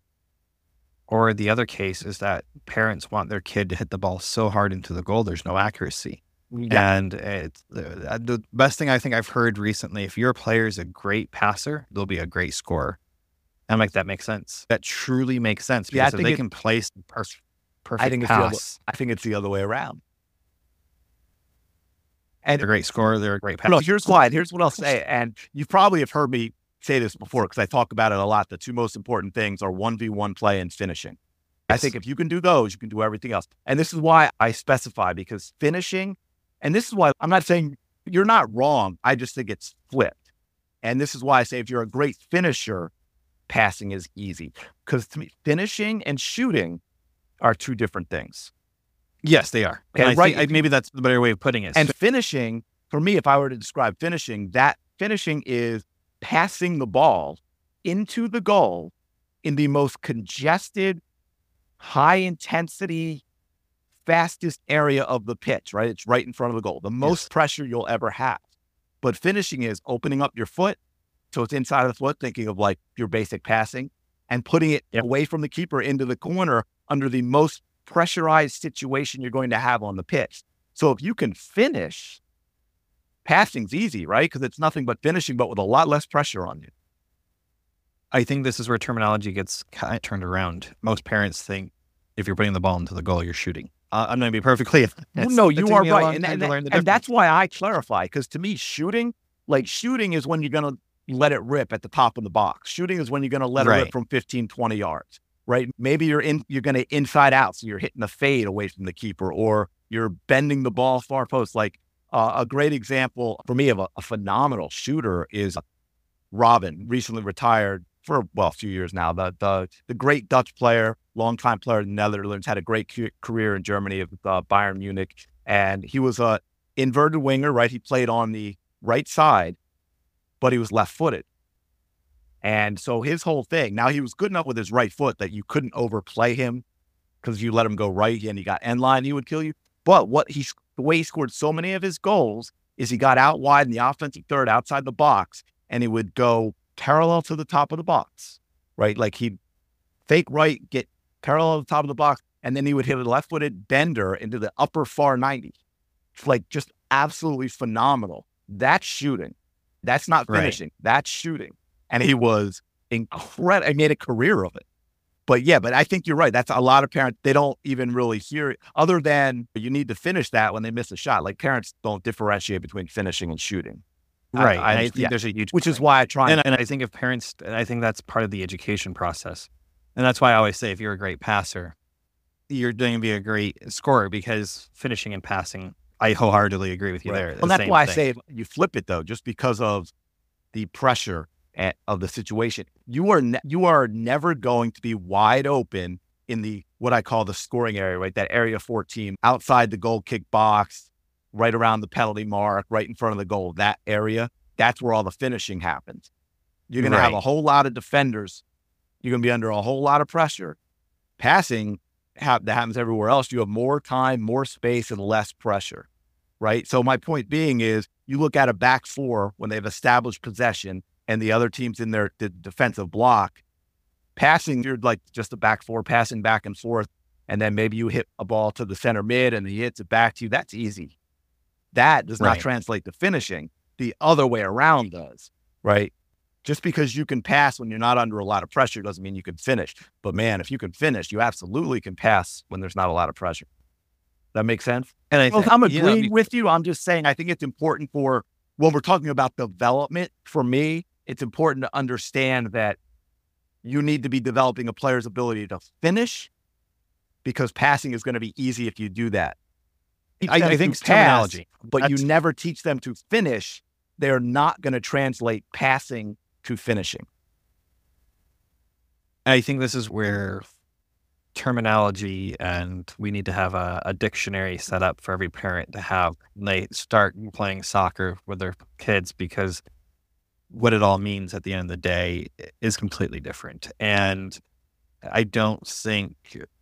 Or the other case is that parents want their kid to hit the ball so hard into the goal, there's no accuracy. Yeah. And it's the, the best thing I think I've heard recently, if your player is a great passer, they'll be a great scorer. I'm like, that makes sense. That truly makes sense Yeah, I because if think they it- can place the per- perfect I think it's the other, pass, I think it's the other way around. they're And a great scorer, they're a great passer. no, here's why. Here's what I'll say. And you probably have heard me say this before because I talk about it a lot. The two most important things are one v one play and finishing. I Yes. think if you can do those, you can do everything else. And this is why I specify because finishing, and this is why I'm not saying you're not wrong. I just think it's flipped. And this is why I say if you're a great finisher, passing is easy. Because to me, finishing and shooting are two different things. Yes, they are. Okay, And I right. think, I, maybe that's the better way of putting it. And finishing, for me, if I were to describe finishing, that finishing is passing the ball into the goal in the most congested, high intensity, fastest area of the pitch, right? It's right in front of the goal, the most Yes. pressure you'll ever have. But finishing is opening up your foot. So it's inside of the foot, thinking of like your basic passing and putting it Yep. away from the keeper into the corner under the most pressurized situation you're going to have on the pitch. So if you can finish, passing's easy, right? Because it's nothing but finishing, but with a lot less pressure on you. I think this is where terminology gets kind of turned around. Most parents think if you're putting the ball into the goal, you're shooting. Uh, I'm going to be perfectly honest. Well, no, It you took are me a right. long And, time and, to learn the and that's difference. why I clarify, because to me, shooting, like shooting is when you're going to let it rip at the top of the box. Shooting is when you're going to let it Right. rip from fifteen, twenty yards, right? Maybe you're in, you're going to inside out. So you're hitting a fade away from the keeper or you're bending the ball far post. Like uh, a great example for me of a, a phenomenal shooter is Robin, recently retired for, well, a few years now, the, the, the great Dutch player longtime player in the Netherlands, had a great cu- career in Germany with uh, Bayern Munich. And he was a inverted winger, right? He played on the right side, but he was left-footed. And so his whole thing, now he was good enough with his right foot that you couldn't overplay him, because if you let him go right and he got end line, he would kill you. But what he, the way he scored so many of his goals is he got out wide in the offensive third outside the box, and he would go parallel to the top of the box, right? Like he'd fake right, get parallel to the top of the box, and then he would hit a left-footed bender into the upper far ninety. It's like just absolutely phenomenal. That's shooting. That's not finishing. Right. That's shooting. And he was incredible. I made a career of it. But yeah, but I think you're right. That's a lot of parents, they don't even really hear it, other than you need to finish that when they miss a shot. Like parents don't differentiate between finishing and shooting. Right. I, I, I think yeah. there's a huge, which is why I try. And, and I think if parents, I think that's part of the education process. And that's why I always say, if you're a great passer, you're going to be a great scorer, because finishing and passing, I wholeheartedly agree with you right. there. Well, the that's why thing. I say if you flip it though, just because of the pressure at, of the situation. You are ne- you are never going to be wide open in the what I call the scoring area, right? That area fourteen, outside the goal kick box, right around the penalty mark, right in front of the goal. That area, that's where all the finishing happens. You're going right. to have a whole lot of defenders. You're going to be under a whole lot of pressure. Passing, ha- that happens everywhere else. You have more time, more space, and less pressure, right? So my point being is, you look at a back four when they've established possession and the other team's in their the defensive block, passing, you're like just a back four, passing back and forth, and then maybe you hit a ball to the center mid and he hits it back to you. That's easy. That does not right. translate to finishing. The other way around does, right? Just because you can pass when you're not under a lot of pressure doesn't mean you can finish. But man, if you can finish, you absolutely can pass when there's not a lot of pressure. That makes sense? And I think, well, I'm agreeing you know, with you. I'm just saying, I think it's important for, when we're talking about development, for me, it's important to understand that you need to be developing a player's ability to finish, because passing is going to be easy if you do that. I, I think it's terminology, but That's... you never teach them to finish. They're not going to translate passing to finishing. I think this is where terminology, and we need to have a, a dictionary set up for every parent to have when they start playing soccer with their kids, because what it all means at the end of the day is completely different. And I don't think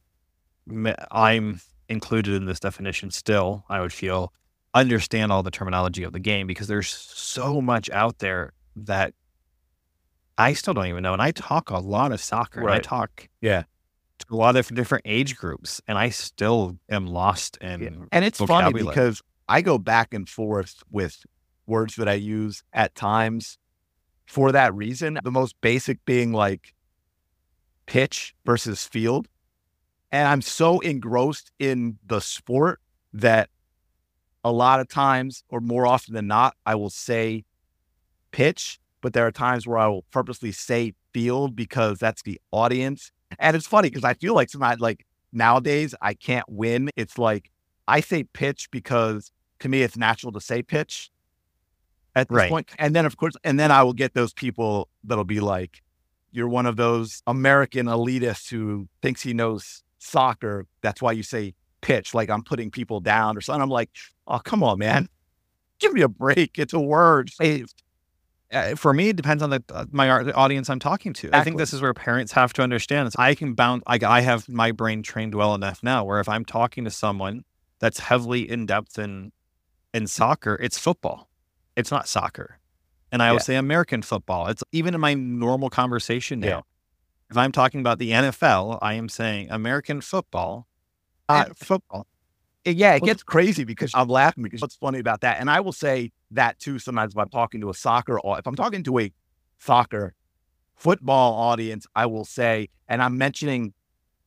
I'm included in this definition still, I would feel, understand all the terminology of the game, because there's so much out there that I still don't even know. And I talk a lot of soccer. Right. And I talk yeah. to a lot of different age groups, and I still am lost in yeah. And it's vocabulary. Funny because I go back and forth with words that I use at times for that reason. The most basic being like pitch versus field. And I'm so engrossed in the sport that a lot of times, or more often than not, I will say pitch, but there are times where I will purposely say field because that's the audience. And it's funny because I feel like sometimes, like nowadays, I can't win. It's like I say pitch because to me, it's natural to say pitch at this right. point. And then, of course, and then I will get those people that'll be like, you're one of those American elitists who thinks he knows soccer. That's why you say pitch, like I'm putting people down or something. I'm like, oh, come on, man. Give me a break. It's a word. Uh, for me, it depends on the uh, my audience I'm talking to. Exactly. I think this is where parents have to understand. Is I can bound. I, I have my brain trained well enough now, where if I'm talking to someone that's heavily in depth in in soccer, it's football. It's not soccer. And I always yeah. say American football. It's even in my normal conversation now. Yeah. If I'm talking about the N F L, I am saying American football. Uh, football. Yeah, it gets crazy because I'm laughing because what's funny about that, and I will say that too sometimes if I'm talking to a soccer, if I'm talking to a soccer football audience, I will say, and I'm mentioning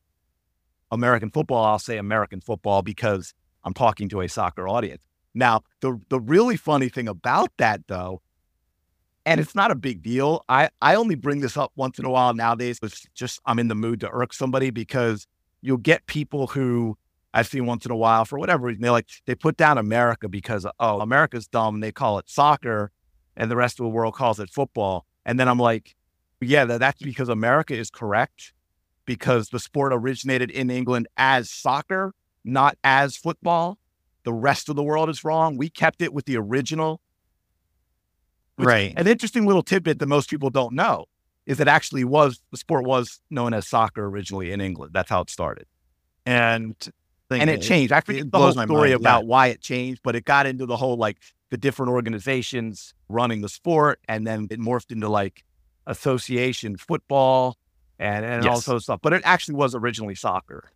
American football, I'll say American football because I'm talking to a soccer audience. Now, the the really funny thing about that though, and it's not a big deal, I, I only bring this up once in a while nowadays, it's just I'm in the mood to irk somebody because you'll get people who I've seen once in a while for whatever reason. They like, they put down America because, oh, America's dumb and they call it soccer and the rest of the world calls it football. And then I'm like, yeah, that, that's because America is correct because the sport originated in England as soccer, not as football. The rest of the world is wrong. We kept it with the original. Which, Right. An interesting little tidbit that most people don't know is it actually was, the sport was known as soccer originally in England. That's how it started. And And it changed. I forget it the whole blows my story mind, about yeah. why it changed, but it got into the whole, like, the different organizations running the sport, and then it morphed into like association football and, and all Yes. sorts of stuff. But it actually was originally soccer.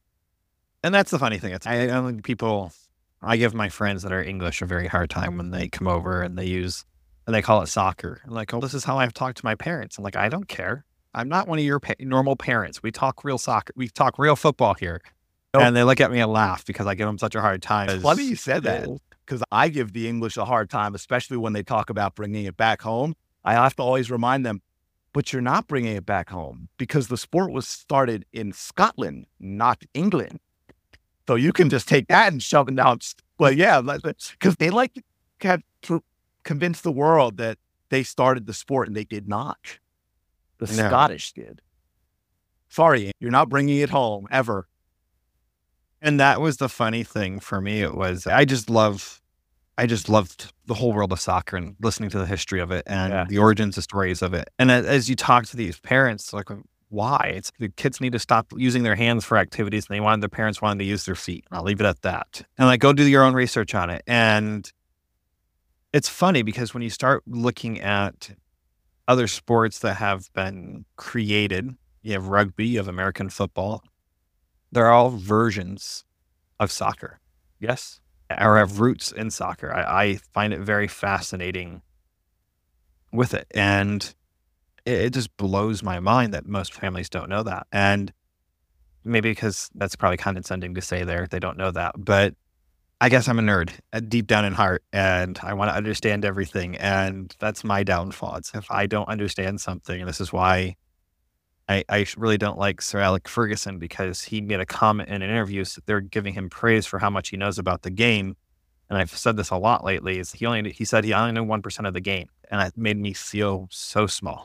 And that's the funny thing. It's, I, I don't think people, I give my friends that are English a very hard time when they come over and they use, and they call it soccer. I'm like, oh, this is how I've talked to my parents. I'm like, I don't care. I'm not one of your pa- normal parents. We talk real soccer. We talk real football here. Nope. And they look at me and laugh because I give them such a hard time. It's funny you said that, because I give the English a hard time, especially when they talk about bringing it back home. I have to always remind them, but you're not bringing it back home because the sport was started in Scotland, not England. So you can just take that and shove it down. But yeah, because they like to have to convince the world that they started the sport, and they did not. The No. Scottish did. Sorry, you're not bringing it home ever. And that was the funny thing for me. It was, I just love, I just loved the whole world of soccer and listening to the history of it and Yeah. the origins, the stories of it. And as, as you talk to these parents, like, why? It's the kids need to stop using their hands for activities, and they wanted their parents wanted to use their feet. And I'll leave it at that. And like, go do your own research on it. And it's funny because when you start looking at other sports that have been created, you have rugby, you have American football. They're all versions of soccer, Yes. or have roots in soccer. I, I find it very fascinating with it. And it, it just blows my mind that most families don't know that. And maybe because that's probably condescending to say there, they don't know that. But I guess I'm a nerd uh, deep down in heart, and I want to understand everything. And that's my downfall. It's if I don't understand something, and this is why I, I really don't like Sir Alec Ferguson, because he made a comment in an interview. So they're giving him praise for how much he knows about the game. And I've said this a lot lately, is he only, he said he only knew one percent of the game. And it made me feel so small.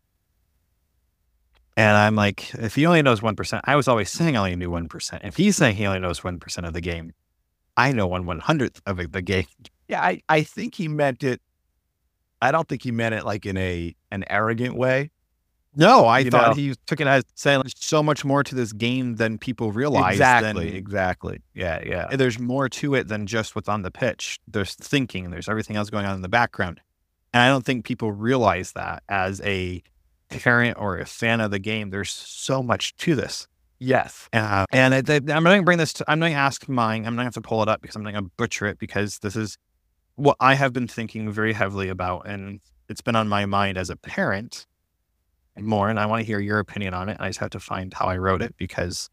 And I'm like, if he only knows one percent, I was always saying I only knew one percent. If he's saying he only knows one percent of the game, I know one one hundredth of the game. Yeah, I, I think he meant it. I don't think he meant it like in a an arrogant way. No, I You thought know. he took it as saying there's so much more to this game than people realize. Exactly, than- exactly. Yeah, yeah. There's more to it than just what's on the pitch. There's thinking, there's everything else going on in the background. And I don't think people realize that as a parent or a fan of the game. There's so much to this. Yes. Uh, and I, I, I'm going to bring this to, I'm going to ask mine. I'm going to have to pull it up because I'm going to butcher it, because this is what I have been thinking very heavily about. And it's been on my mind as a parent more. And I want to hear your opinion on it. I just have to find how I wrote it, because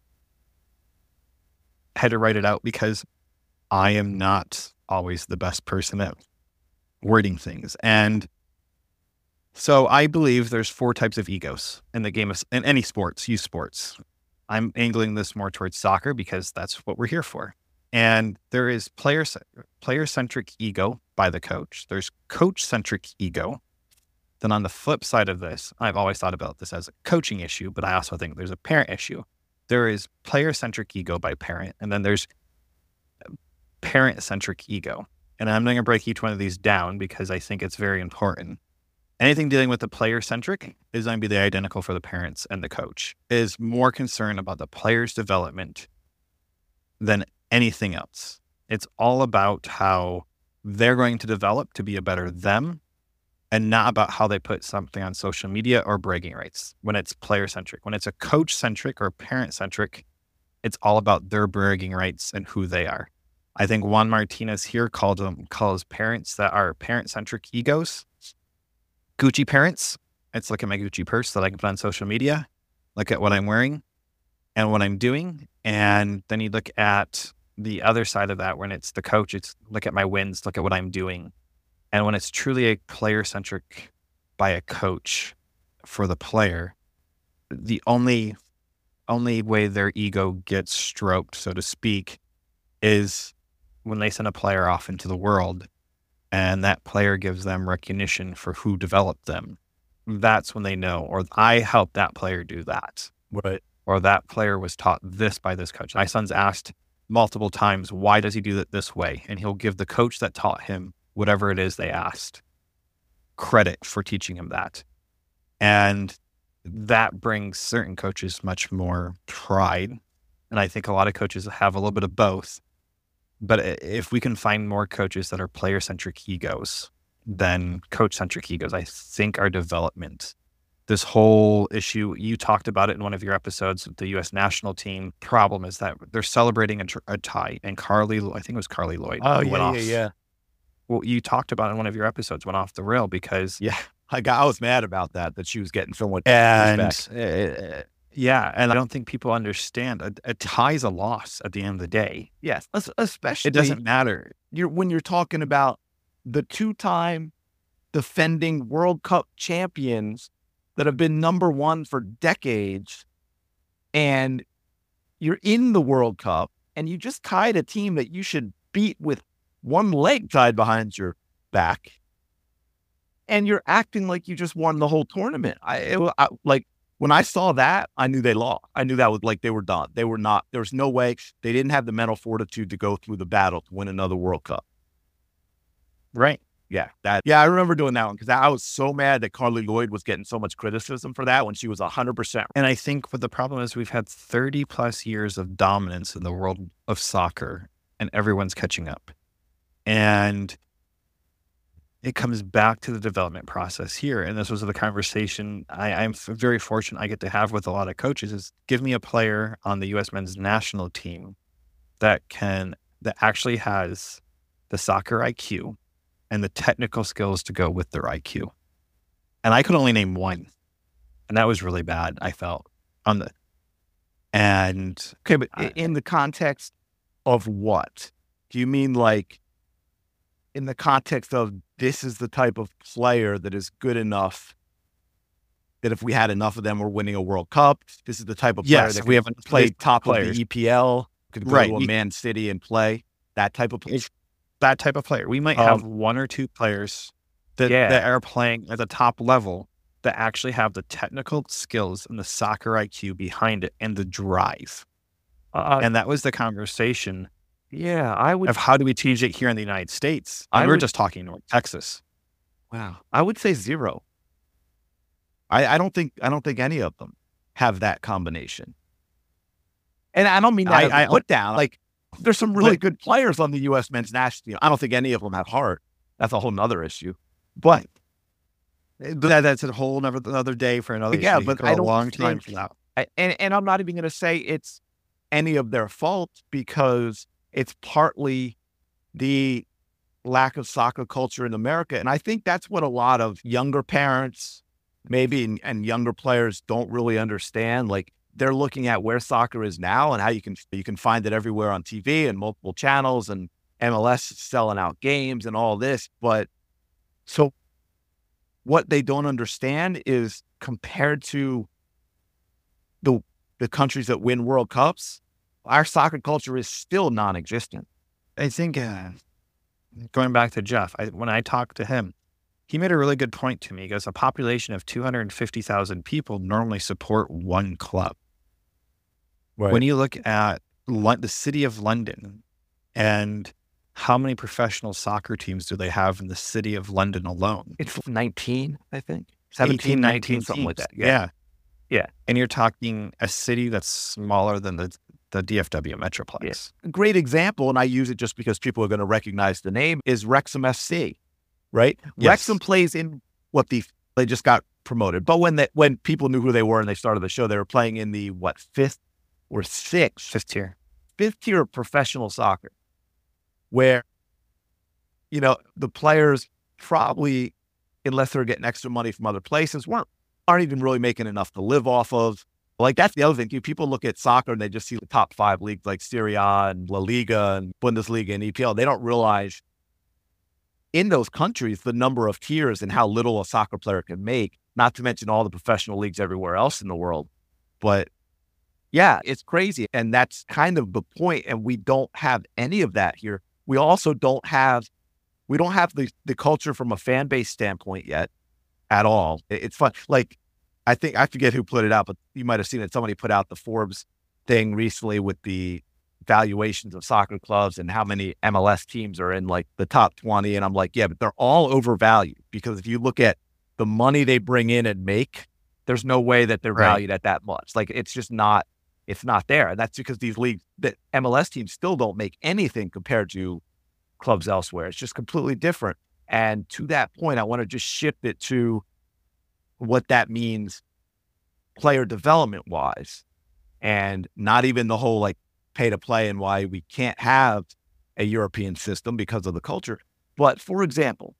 I had to write it out because I am not always the best person at wording things. And so I believe there's four types of egos in the game of, in any sports, youth sports. I'm angling this more towards soccer because that's what we're here for. And there is player, player-centric ego by the coach. There's coach-centric ego. Then on the flip side of this, I've always thought about this as a coaching issue, but I also think there's a parent issue. There is player-centric ego by parent, and then there's parent-centric ego. And I'm going to break each one of these down because I think it's very important. Anything dealing with the player-centric is going to be the identical for the parents and the coach. Is more concerned about the player's development than anything else. It's all about how they're going to develop to be a better them, and not about how they put something on social media or bragging rights when it's player-centric. When it's a coach-centric or parent-centric, it's all about their bragging rights and who they are. I think Juan Martinez here called them, calls parents that are parent-centric egos Gucci parents. It's look at my Gucci purse that I can put on social media, look at what I'm wearing and what I'm doing. And then you look at the other side of that when it's the coach, it's look at my wins, look at what I'm doing. And when it's truly a player-centric by a coach for the player, the only only way their ego gets stroked, so to speak, is when they send a player off into the world and that player gives them recognition for who developed them. That's when they know, or I helped that player do that. Right. or that player was taught this by this coach. My son's asked multiple times, why does he do it this way? And he'll give the coach that taught him whatever it is they asked credit for teaching him that. And that brings certain coaches much more pride. And I think a lot of coaches have a little bit of both. But if we can find more coaches that are player-centric egos than coach-centric egos, I think our development, this whole issue, you talked about it in one of your episodes with the U S national team, problem is that they're celebrating a, tr- a tie. And Carly, I think it was Carly Lloyd. Oh, who yeah, went yeah, off. yeah. Well, you talked about it in one of your episodes, went off the rail because... Yeah. I got, I was mad about that, that she was getting so much And respect. uh, yeah, and I don't think people understand a, a tie is a loss at the end of the day. Yes, es- especially It doesn't matter. you're, when you're talking about the two-time defending World Cup champions that have been number one for decades, and you're in the World Cup, and you just tied a team that you should beat with one leg tied behind your back, and you're acting like you just won the whole tournament. I, it, wa- I like when I saw that, I knew they lost. I knew that was like they were done. They were not. There was no way they didn't have the mental fortitude to go through the battle to win another World Cup. Right. Yeah, that. Yeah, I remember doing that one because I was so mad that Carly Lloyd was getting so much criticism for that when she was one hundred percent. And I think what the problem is, we've had thirty plus years of dominance in the world of soccer, and everyone's catching up. And it comes back to the development process here. And this was the conversation I, I'm f- very fortunate I get to have with a lot of coaches is give me a player on the U S men's national team that can, that actually has the soccer I Q and the technical skills to go with their I Q. And I could only name one. And that was really bad, I felt. On the and Okay, but I- in the context of what? Do you mean like in the context of this is the type of player that is good enough that if we had enough of them, we're winning a World Cup? This is the type of player Yes, that we can have play these top of players. the E P L, could go Right, to a we- Man City and play that type of player. It's that type of player. We might Um, have one or two players that, Yeah. that are playing at the top level that actually have the technical skills and the soccer I Q behind it and the drive. Uh, And that was the conversation yeah, I would. of how do we teach it here in the United States? I And we're would- just talking North Texas. Wow, I would say zero. I, I don't think I don't think any of them have that combination. And I don't mean that I- as a I- put down. Like there's some really But- good players on the U S men's national team. I don't think any of them have heart. That's a whole nother issue. But That, that's a whole another, another day for another Yeah, issue. but Go I a don't long time think- for that. I, and and I'm not even going to say it's any of their fault because it's partly the lack of soccer culture in America. And I think that's what a lot of younger parents, maybe, and, and younger players don't really understand. Like they're looking at where soccer is now and how you can you can find it everywhere on T V and multiple channels, and M L S is selling out games and all this. But so what they don't understand is compared to the the countries that win World Cups, our soccer culture is still non-existent. I think uh, going back to Jeff, I, when I talked to him, he made a really good point to me. He goes, a population of two hundred fifty thousand people normally support one club. Right. When you look at Lon- the city of London and how many professional soccer teams do they have in the city of London alone? It's nineteen, I think. eighteen, nineteen something like that. teams. Yeah. Yeah. And you're talking a city that's smaller than the, the D F W Metroplex. A great example, and I use it just because people are going to recognize the name, is Wrexham F C, right? Yes. Wrexham plays in what the, they just got promoted. But when they, when people knew who they were and they started the show, they were playing in the, what, fifth or sixth, Fifth tier. fifth tier of professional soccer, where, you know, the players probably, unless they're getting extra money from other places, weren't aren't even really making enough to live off of. Like that's the other thing. You- People look at soccer and they just see the top five leagues like Serie A and La Liga and Bundesliga and E P L. They don't realize in those countries the number of tiers and how little a soccer player can make, not to mention all the professional leagues everywhere else in the world. But yeah, it's crazy. And that's kind of the point. And we don't have any of that here. We also don't have, we don't have the, the culture from a fan base standpoint yet at all. It- It's fun. Like I think, I forget who put it out, but you might have seen it. Somebody put out the Forbes thing recently with the valuations of soccer clubs and how many M L S teams are in like the top twenty. And I'm like, yeah, but they're all overvalued, because if you look at the money they bring in and make, there's no way that they're Right. valued at that much. Like, it's just not, it's not there. And that's because these leagues, the M L S teams still don't make anything compared to clubs elsewhere. It's just completely different. And to that point, I want to just shift it to what that means player development wise, and not even the whole like pay to play and why we can't have a European system because of the culture. But for example,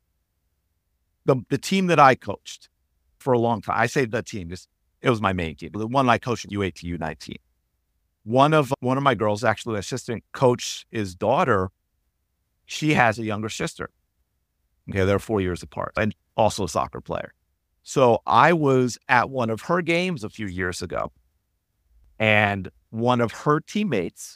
the, the team that I coached for a long time, I say the team, just, it was my main team, the one I coached at U eighteen, U nineteen. One of, one of my girls, actually, the assistant coach, his daughter, she has a younger sister. Okay, they're four years apart, and also a soccer player. So I was at one of her games a few years ago, and one of her teammates,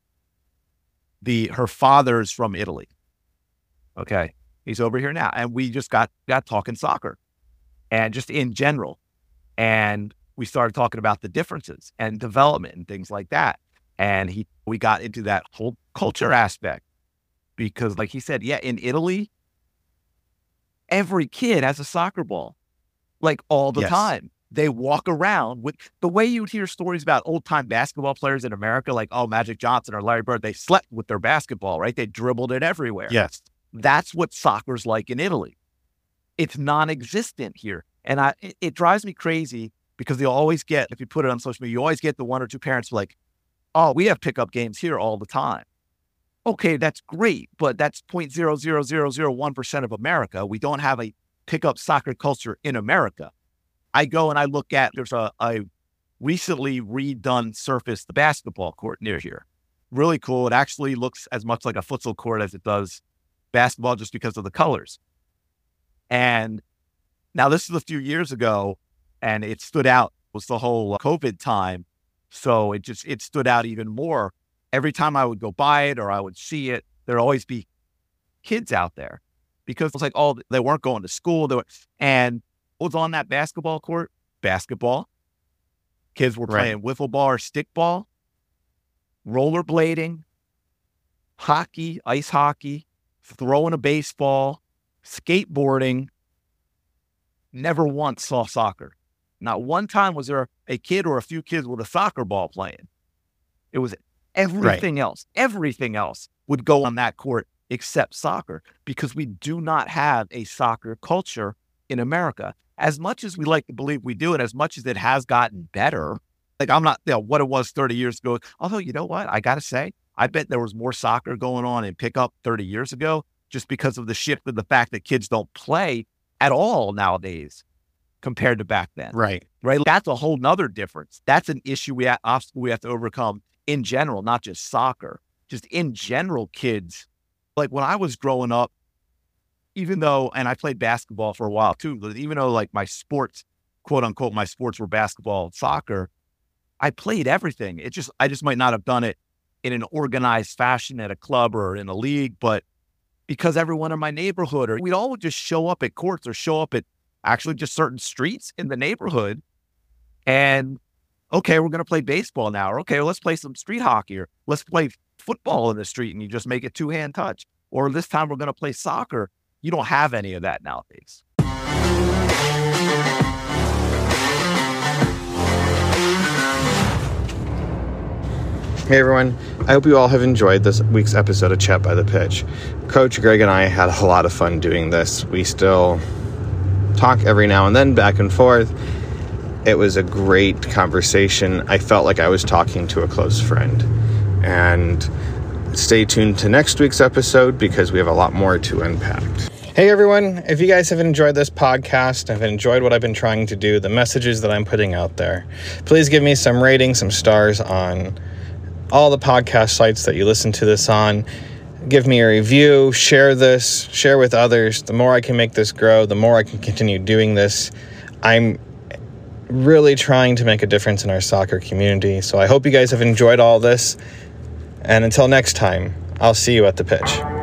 the her father's from Italy. Okay, he's over here now, and we just got got talking soccer, and just in general, and we started talking about the differences and development and things like that. And he we got into that whole culture aspect, because, like he said, yeah, in Italy, every kid has a soccer ball. Like all the Yes. time. They walk around with the way you'd hear stories about old time basketball players in America, like, oh, Magic Johnson or Larry Bird, they slept with their basketball, right? They dribbled it everywhere. Yes. That's what soccer's like in Italy. It's non-existent here. And I, it, it drives me crazy, because you'll always get, if you put it on social media, you always get the one or two parents like, oh, we have pickup games here all the time. Okay, that's great, but that's zero point zero zero zero zero one percent of America. We don't have a pickup soccer culture in America. I go and I look at, there's a, a recently redone surface, the basketball court near here. Really cool. It actually looks as much like a futsal court as it does basketball, just because of the colors. And now this is a few years ago, and it stood out. It was the whole COVID time. So it just, it stood out even more. Every time I would go by it or I would see it, there'd always be kids out there, because it's like, oh, they weren't going to school. They were, and what was on that basketball court? Basketball. Kids were Right. playing wiffle ball or stickball, rollerblading, hockey, ice hockey, throwing a baseball, skateboarding. Never once saw soccer. Not one time was there a kid or a few kids with a soccer ball playing. It was everything else. Everything else would go on that court except soccer, because we do not have a soccer culture in America. As much as we like to believe we do, and as much as it has gotten better, like I'm not, you know, what it was thirty years ago. Although, you know what? I got to say, I bet there was more soccer going on in pickup thirty years ago, just because of the shift of the fact that kids don't play at all nowadays compared to back then. Right. Right. That's a whole nother difference. That's an issue we have, obstacle we have to overcome in general, not just soccer, just in general. Kids, like when I was growing up, even though, and I played basketball for a while too, but even though like my sports, quote unquote, my sports were basketball and soccer, I played everything. It just, I just might not have done it in an organized fashion at a club or in a league, but because everyone in my neighborhood, or we'd all just show up at courts or show up at actually just certain streets in the neighborhood. And okay, we're going to play baseball now. Or okay, well, let's play some street hockey, or let's play football in the street, and you just make it two hand touch. Or this time we're going to play soccer. You don't have any of that nowadays. Hey everyone, I hope you all have enjoyed this week's episode of Chat by the Pitch. Coach Greg and I had a lot of fun doing this. We still talk every now and then, back and forth. It was a great conversation. I felt like I was talking to a close friend. And stay tuned to next week's episode, because we have a lot more to unpack. Hey everyone, if you guys have enjoyed this podcast, have enjoyed what I've been trying to do, the messages that I'm putting out there, please give me some ratings, some stars on all the podcast sites that you listen to this on. Give me a review, share this, share with others. The more I can make this grow, the more I can continue doing this. I'm really trying to make a difference in our soccer community. So I hope you guys have enjoyed all this. And until next time, I'll see you at the pitch.